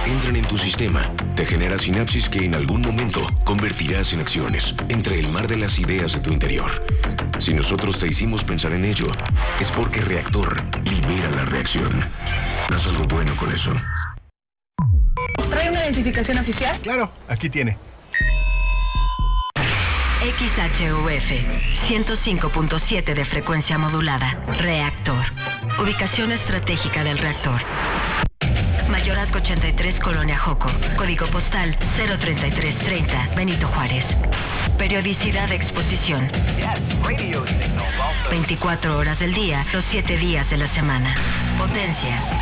entran en tu sistema, te genera sinapsis que en algún momento convertirás en acciones entre el mar de las ideas de tu interior. Si nosotros te hicimos pensar en ello, es porque Reactor libera la reacción. Haz algo bueno con eso. ¿Trae una identificación oficial? Claro, aquí tiene. XHUF 105.7 de frecuencia modulada. Reactor. Ubicación estratégica del reactor. Mayorazgo 83, Colonia Joco. Código postal 03330, Benito Juárez. Periodicidad de exposición. 24 horas del día, los 7 días de la semana. Potencia